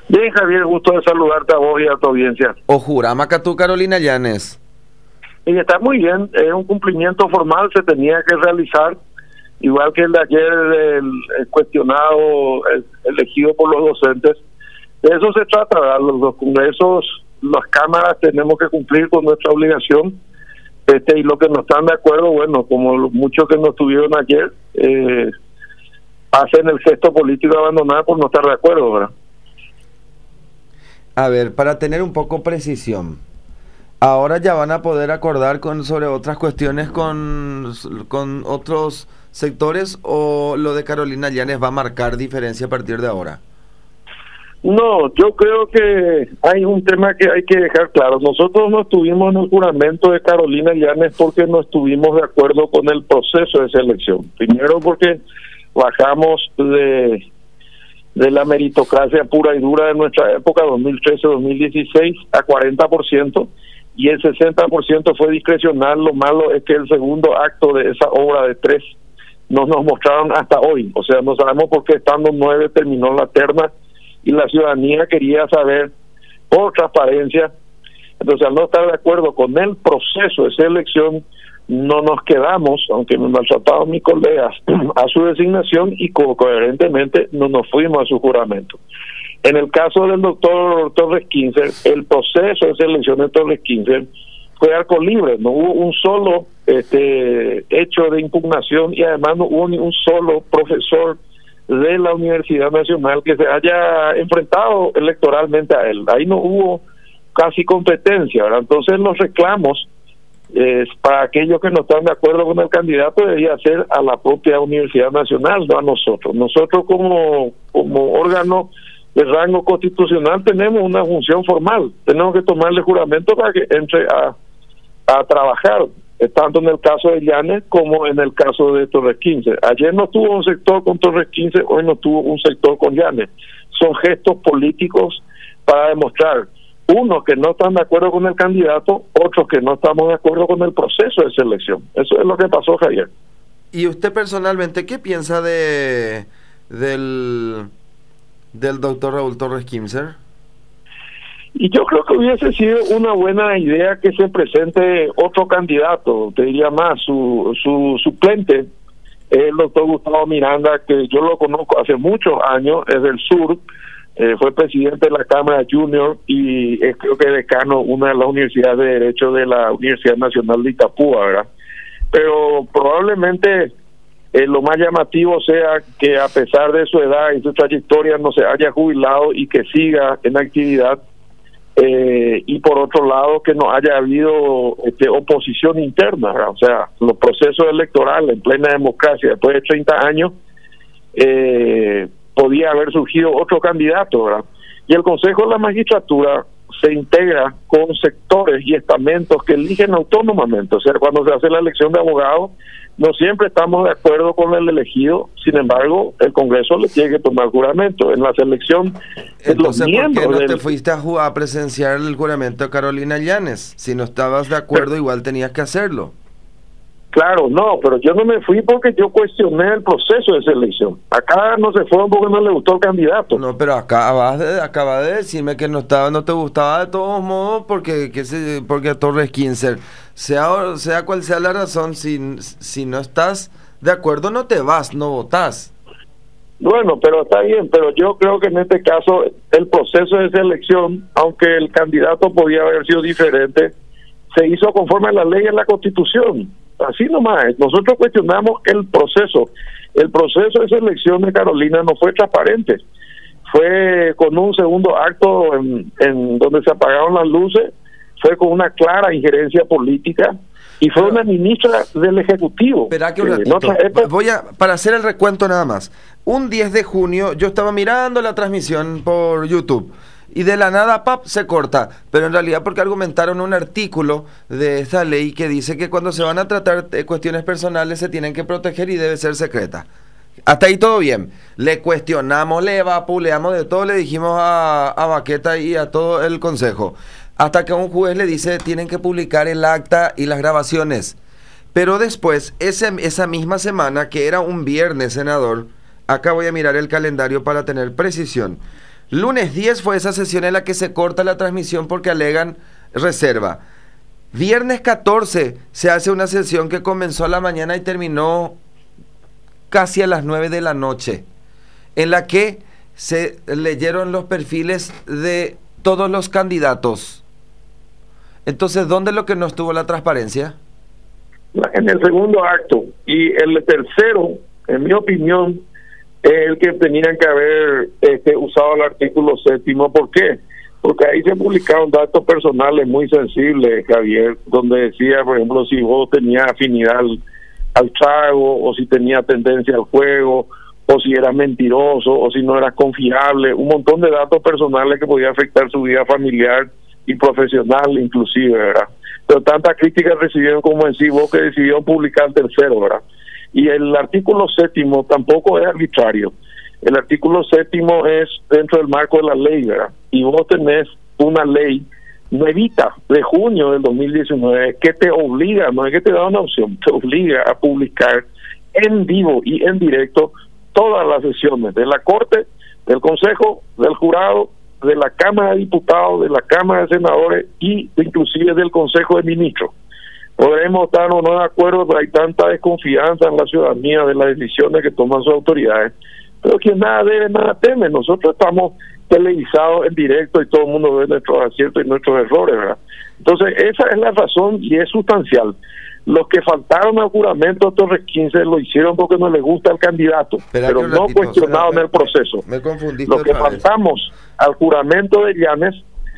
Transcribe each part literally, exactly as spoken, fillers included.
Bien, Javier, gusto de saludarte a vos y a tu audiencia. Ojurama tú, Carolina Llanes. Y está muy bien, es un cumplimiento formal, se tenía que realizar, igual que el de ayer, el, el cuestionado, el, elegido por los docentes. De eso se trata, ¿verdad? Los, los congresos, las cámaras tenemos que cumplir con nuestra obligación, este y lo que no están de acuerdo, bueno, como los muchos que no estuvieron ayer, eh, hacen el gesto político de abandonar por no estar de acuerdo, ¿verdad? A ver, para tener un poco precisión, ahora ya van a poder acordar con sobre otras cuestiones con, con otros sectores, o lo de Carolina Llanes va a marcar diferencia a partir de ahora. No, yo creo que hay un tema que hay que dejar claro. Nosotros no estuvimos en el juramento de Carolina Llanes porque no estuvimos de acuerdo con el proceso de selección. Primero porque bajamos de, de la meritocracia pura y dura de nuestra época, dos mil trece a dos mil dieciséis, a cuarenta por ciento, y el sesenta por ciento fue discrecional. Lo malo es que el segundo acto de esa obra de tres no nos mostraron hasta hoy. O sea, no sabemos por qué estando nueve terminó la terna y la ciudadanía quería saber por transparencia. Entonces, al no estar de acuerdo con el proceso de selección, no nos quedamos, aunque me maltrataron mis colegas, a su designación y co- coherentemente no nos fuimos a su juramento. En el caso del doctor Torres Kinzer, el proceso de selección de Torres Kinzer fue arco libre, no hubo un solo este hecho de impugnación y además no hubo ni un solo profesor de la Universidad Nacional que se haya enfrentado electoralmente a él. Ahí no hubo casi competencia, ¿verdad? Entonces los reclamos eh, para aquellos que no están de acuerdo con el candidato debería ser a la propia Universidad Nacional, no a nosotros. Nosotros como, como órgano de rango constitucional tenemos una función formal, tenemos que tomarle juramento para que entre a, a trabajar, tanto en el caso de Llanes como en el caso de Torres Kinzer. Ayer no tuvo un sector con Torres Kinzer, hoy no tuvo un sector con Llanes. Son gestos políticos para demostrar, unos que no están de acuerdo con el candidato, otros que no estamos de acuerdo con el proceso de selección. Eso es lo que pasó, Javier. ¿Y usted personalmente qué piensa de del, del doctor Raúl Torres Kinzer? Y yo creo que hubiese sido una buena idea que se presente otro candidato, te diría más, su, su suplente, el doctor Gustavo Miranda, que yo lo conozco hace muchos años, es del sur, eh, fue presidente de la Cámara Junior y es creo que decano una de las universidades de Derecho de la Universidad Nacional de Itapúa, ¿verdad? Pero probablemente eh, lo más llamativo sea que a pesar de su edad y su trayectoria no se haya jubilado y que siga en actividad. Eh, y por otro lado que no haya habido este, oposición interna, ¿verdad? O sea, los procesos electorales en plena democracia después de treinta años eh, podía haber surgido otro candidato, ¿verdad? Y el Consejo de la Magistratura se integra con sectores y estamentos que eligen autónomamente. O sea, cuando se hace la elección de abogados no siempre estamos de acuerdo con el elegido, sin embargo, el Congreso le tiene que tomar juramento. En la selección de los Entonces, miembros ¿por qué no del... te fuiste a, jugar, a presenciar el juramento de Carolina Llanes? Si no estabas de acuerdo, pero, igual tenías que hacerlo. Claro, no, pero yo no me fui porque yo cuestioné el proceso de selección. Acá no se fueron porque no le gustó el candidato. No, pero acabas de, acabas de decirme que no estaba, no te gustaba de todos modos porque que se, porque Torres Kinzer, sea sea cual sea la razón, si si no estás de acuerdo no te vas, no votás. Bueno, pero está bien, pero yo creo que en este caso el proceso de selección, aunque el candidato podía haber sido diferente, se hizo conforme a la ley y a la Constitución. Así nomás, nosotros cuestionamos el proceso. El proceso de selección de Carolina no fue transparente. Fue con un segundo acto en, en donde se apagaron las luces, fue con una clara injerencia política y fue pero, una ministra del Ejecutivo. Espera que un ratito, eh, no voy a, para hacer el recuento nada más. Un diez de junio yo estaba mirando la transmisión por YouTube y de la nada, pap, se corta, pero en realidad porque argumentaron un artículo de esta ley que dice que cuando se van a tratar de cuestiones personales se tienen que proteger y debe ser secreta. Hasta ahí todo bien. Le cuestionamos, le vapuleamos de todo, le dijimos a, a Baqueta y a todo el consejo. Hasta que un juez le dice tienen que publicar el acta y las grabaciones. Pero después, ese, esa misma semana, que era un viernes, senador, acá voy a mirar el calendario para tener precisión. Lunes diez fue esa sesión en la que se corta la transmisión porque alegan reserva. Viernes catorce se hace una sesión que comenzó a la mañana y terminó casi a las nueve de la noche, en la que se leyeron los perfiles de todos los candidatos. Entonces, ¿dónde es lo que no estuvo la transparencia? En el segundo acto. Y el tercero, en mi opinión, es el que tenían que haber este, usado el artículo séptimo. ¿Por qué? Porque ahí se publicaron datos personales muy sensibles, Javier, donde decía, por ejemplo, si vos tenías afinidad al, al trago, o si tenías tendencia al juego, o si eras mentiroso, o si no eras confiable, un montón de datos personales que podía afectar su vida familiar y profesional inclusive, ¿verdad? Pero tantas críticas recibieron como en sí, vos que decidieron publicar el tercero, ¿verdad? Y el artículo séptimo tampoco es arbitrario. El artículo séptimo es dentro del marco de la ley, ¿verdad? Y vos tenés una ley nuevita de junio del dos mil diecinueve que te obliga, no es que te da una opción, te obliga a publicar en vivo y en directo todas las sesiones de la Corte, del Consejo, del Jurado, de la Cámara de Diputados, de la Cámara de Senadores y inclusive del Consejo de Ministros. Podremos estar o no de acuerdo, pero hay tanta desconfianza en la ciudadanía de las decisiones que toman sus autoridades. Pero quien nada debe, nada teme. Nosotros estamos televisados en directo y todo el mundo ve nuestros aciertos y nuestros errores, ¿verdad? Entonces, esa es la razón y es sustancial. Los que faltaron al juramento de Torres quince lo hicieron porque no les gusta el candidato, Espera pero no ratito, cuestionados en el proceso. Me, me confundí. Los que faltamos al juramento de Llanes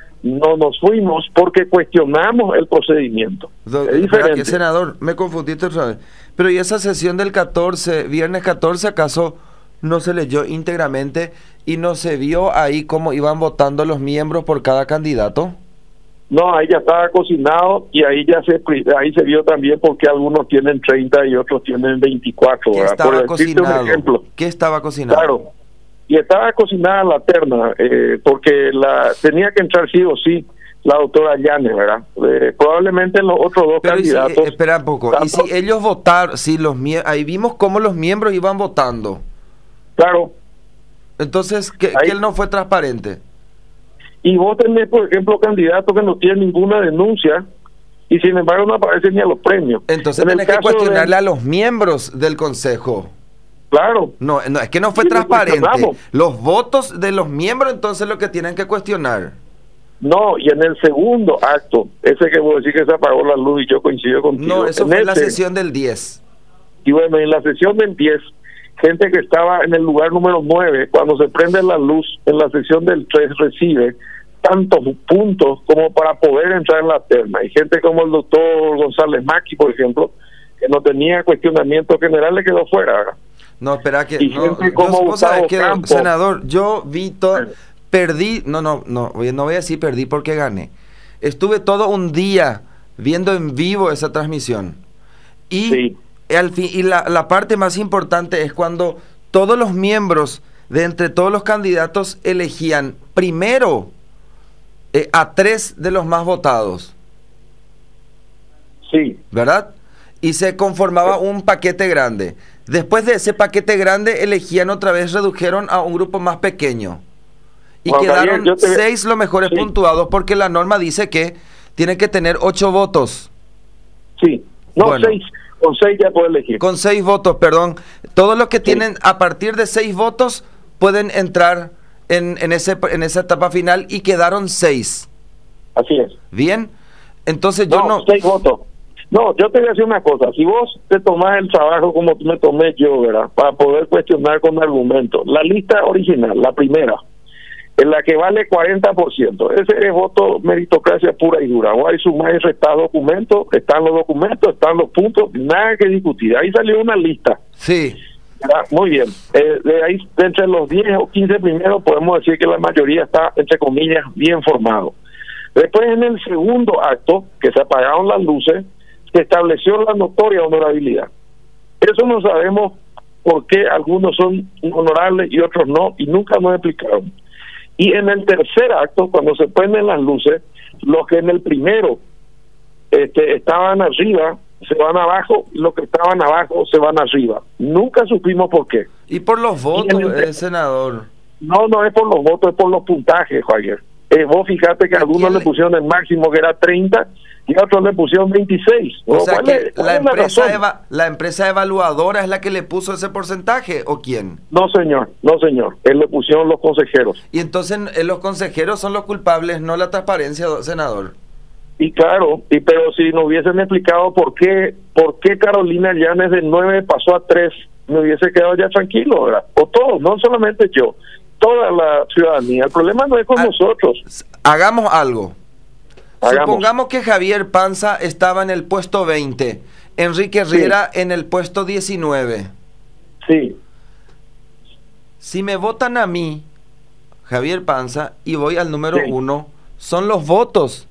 no nos fuimos porque cuestionamos el procedimiento. Do, es diferente. Senador, me confundiste otra vez. Pero ¿y esa sesión del catorce, viernes catorce, acaso no se leyó íntegramente y no se vio ahí cómo iban votando los miembros por cada candidato? No, ahí ya estaba cocinado y ahí ya se ahí se vio también porque algunos tienen treinta y otros tienen veinticuatro. ¿Qué estaba cocinado? ¿Qué estaba cocinado? Claro, y estaba cocinada la terna, eh, porque la tenía que entrar sí o sí la doctora Llanes, ¿verdad? Eh, probablemente los otros dos Pero candidatos... Si, eh, espera un poco, ¿tanto? Y si ellos votaron, si los ahí vimos cómo los miembros iban votando. Claro. Entonces, ¿qué, que él no fue transparente? Y vos tenés, por ejemplo, candidatos que no tienen ninguna denuncia y sin embargo no aparecen ni a los premios. Entonces en tenés que cuestionarle de... a los miembros del consejo. Claro. No, no es que no fue sí, transparente. Los votos de los miembros entonces lo que tienen que cuestionar. No, y en el segundo acto, ese que vos decís que se apagó la luz y yo coincido contigo. No, eso en fue ese, la sesión del diez. Y bueno, en la sesión del diez, gente que estaba en el lugar número nueve, cuando se prende la luz en la sesión del tres recibe tantos puntos como para poder entrar en la terna. Y gente como el doctor González Maqui, por ejemplo, que no tenía cuestionamiento general, le quedó fuera, ¿verdad? No, espera que... Y no, gente como yo, sabes que, Campo, senador, yo vi todo... Perdí... No, no, no, no voy a decir perdí porque gané. Estuve todo un día viendo en vivo esa transmisión. Y... Sí. Al fin, y la, la parte más importante es cuando todos los miembros de entre todos los candidatos elegían primero eh, a tres de los más votados. Sí. ¿Verdad? Y se conformaba un paquete grande. Después de ese paquete grande elegían otra vez, redujeron a un grupo más pequeño. Y Juan quedaron Javier, te... seis los mejores sí. puntuados porque la norma dice que tienen que tener ocho votos. Sí, no bueno. seis. Con seis ya puede elegir. Con seis votos, perdón. Todos los que sí. tienen a partir de seis votos pueden entrar en, en, ese, en esa etapa final y quedaron seis. Así es. Bien, entonces yo no... No, seis votos. No, yo te voy a decir una cosa. Si vos te tomás el trabajo como me tomé yo, ¿verdad? Para poder cuestionar con argumentos. La lista original, la primera, en la que vale cuarenta por ciento. Ese es voto meritocracia pura y dura. O hay sumar y restar documentos, están los documentos, están los puntos, nada que discutir. Ahí salió una lista. Sí. Ah, muy bien. Eh, de ahí, de entre los diez o quince primeros, podemos decir que la mayoría está, entre comillas, bien formado. Después, en el segundo acto, que se apagaron las luces, se estableció la notoria honorabilidad. Eso no sabemos por qué algunos son honorables y otros no, y nunca nos explicaron. Y en el tercer acto, cuando se prenden las luces, los que en el primero este, estaban arriba se van abajo, y los que estaban abajo se van arriba. Nunca supimos por qué. Y por los votos, el, eh, senador. No, no es por los votos, es por los puntajes, Javier. Eh, vos fíjate que algunos le pusieron el máximo que era treinta y otros le pusieron veintiséis. O sea que la empresa, eva, la empresa evaluadora es la que le puso ese porcentaje, ¿o quién? No, señor, no, señor. Él le pusieron los consejeros. Y entonces eh, los consejeros son los culpables, no la transparencia, senador. Y claro, y pero si nos hubiesen explicado por qué, por qué Carolina Llanes de nueve pasó a tres, me hubiese quedado ya tranquilo, ¿verdad? O todos, no solamente yo, toda la ciudadanía. El problema no es con ha, nosotros. Hagamos algo. Hagamos. Supongamos que Javier Panza estaba en el puesto veinte, Enrique Riera sí. en el puesto diecinueve. Sí. Si me votan a mí, Javier Panza, y voy al número sí. uno, son los votos.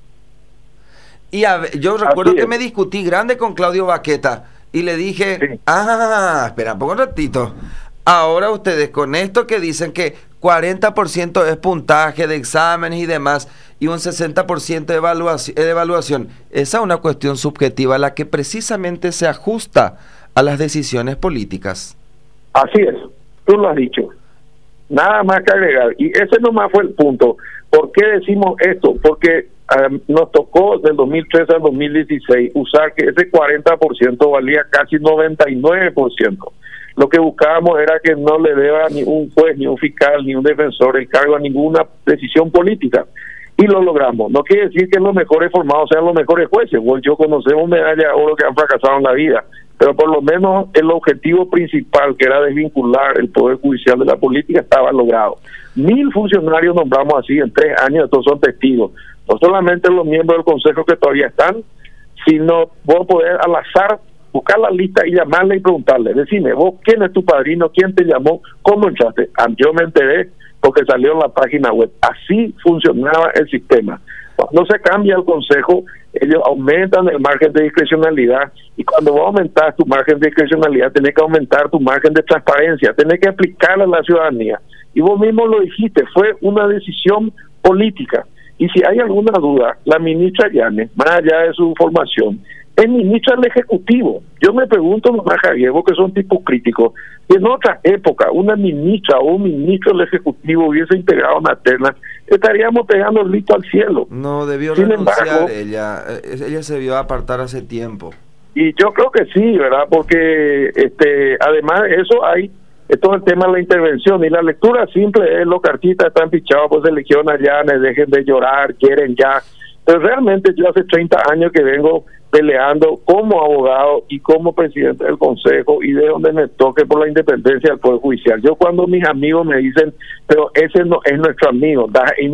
Y a ver, yo recuerdo que me discutí grande con Claudio Baqueta y le dije, sí. ah, espera un poco un ratito. Ahora ustedes con esto que dicen que cuarenta por ciento es puntaje de exámenes y demás y un sesenta por ciento de evaluación, de evaluación, esa es una cuestión subjetiva a la que precisamente se ajusta a las decisiones políticas. Así es, tú lo has dicho. Nada más que agregar. Y ese nomás fue el punto. ¿Por qué decimos esto? Porque um, nos tocó del dos mil trece al dos mil dieciséis usar que ese cuarenta por ciento valía casi noventa y nueve por ciento. Lo que buscábamos era que no le deba ni un juez, ni un fiscal, ni un defensor el cargo a ninguna decisión política. Y lo logramos. No quiere decir que los mejores formados sean los mejores jueces. Vos y yo conocemos medallas de oro que han fracasado en la vida. Pero por lo menos el objetivo principal, que era desvincular el Poder Judicial de la política, estaba logrado. Mil funcionarios nombramos así en tres años, estos son testigos. No solamente los miembros del Consejo que todavía están, sino vos poder al azar buscar la lista y llamarle y preguntarle, decime, vos, ¿quién es tu padrino? ¿Quién te llamó? ¿Cómo entraste? Ah, yo me enteré porque salió en la página web. Así funcionaba el sistema. Cuando se cambia el consejo, ellos aumentan el margen de discrecionalidad, y cuando vos aumentás tu margen de discrecionalidad, tenés que aumentar tu margen de transparencia, tenés que explicarle a la ciudadanía. Y vos mismo lo dijiste, fue una decisión política. Y si hay alguna duda, la ministra Llanes, más allá de su formación, es ministra del Ejecutivo. Yo me pregunto, nomás, Javier, vos que son tipos críticos, si en otra época una ministra o un ministro del Ejecutivo hubiese integrado una terna, estaríamos pegando el grito al cielo. No, debió Sin renunciar embargo, ella. Ella se vio apartar hace tiempo. Y yo creo que sí, ¿verdad? Porque este, además de eso hay todo el tema de la intervención, y la lectura simple es: los cartistas están pichados, pues eligieron a Llanes, dejen de llorar, quieren ya. Pero realmente yo hace treinta años que vengo peleando como abogado y como presidente del Consejo, y de donde me toque, por la independencia del Poder Judicial. Yo, cuando mis amigos me dicen, pero ese no es nuestro amigo,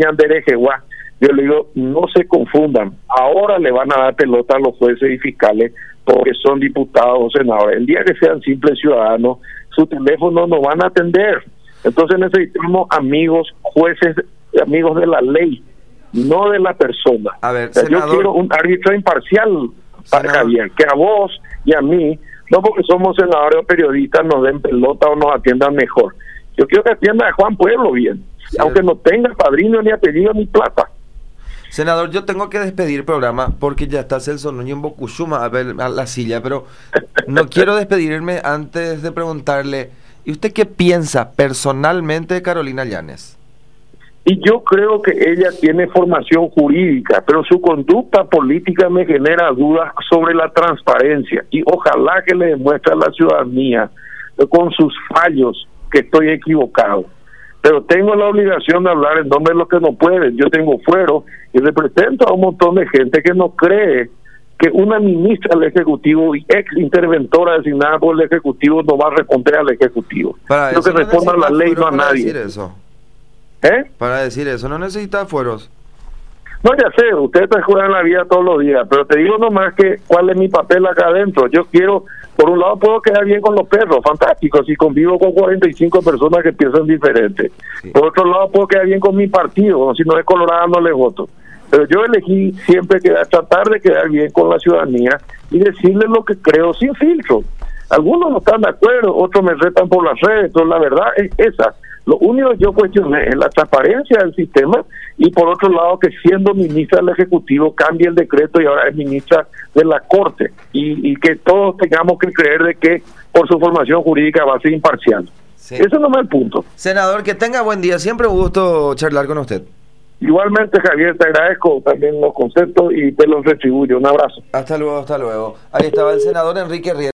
yo le digo, no se confundan, ahora le van a dar pelota a los jueces y fiscales porque son diputados o senadores. El día que sean simples ciudadanos, su teléfono no van a atender. Entonces necesitamos amigos, jueces, amigos de la ley, no de la persona. A ver, o sea, senador, yo quiero un árbitro imparcial para Javier, que a vos y a mí, no porque somos senadores o periodistas, nos den pelota o nos atiendan mejor. Yo quiero que atienda a Juan Pueblo bien, sí, aunque no tenga padrino, ni apellido, ni plata. Senador, yo tengo que despedir el programa porque ya está Celso Núñez en Bocuchuma a ver a la silla, pero no quiero despedirme antes de preguntarle, ¿y usted qué piensa personalmente de Carolina Llanes? Y yo creo que ella tiene formación jurídica, pero su conducta política me genera dudas sobre la transparencia, y ojalá que le demuestre a la ciudadanía con sus fallos que estoy equivocado. Pero tengo la obligación de hablar en nombre de los que no pueden. Yo tengo fuero y represento a un montón de gente que no cree que una ministra del Ejecutivo y ex interventora designada por el Ejecutivo no va a responder al Ejecutivo. Para Creo que no responda la ley, no a nadie. Decir eso. ¿Eh? Para decir eso, no necesita fueros. No, ya sé, ustedes te juran la vida todos los días, pero te digo nomás que cuál es mi papel acá adentro. Yo quiero, por un lado puedo quedar bien con los perros, fantástico, si convivo con cuarenta y cinco personas que piensan diferente. Sí. Por otro lado puedo quedar bien con mi partido, si no es Colorado no le voto. Pero yo elegí siempre quedar, tratar de quedar bien con la ciudadanía y decirles lo que creo sin filtro. Algunos no están de acuerdo, otros me retan por las redes, pero la verdad es esa. Lo único que yo cuestioné es la transparencia del sistema, y por otro lado que siendo ministra del Ejecutivo cambie el decreto y ahora es ministra de la Corte, y, y que todos tengamos que creer de que por su formación jurídica va a ser imparcial. Sí. Eso no es el punto. Senador, que tenga buen día. Siempre un gusto charlar con usted. Igualmente, Javier, te agradezco también los conceptos y te los retribuyo. Un abrazo. Hasta luego, hasta luego. Ahí estaba el senador Enrique Riera.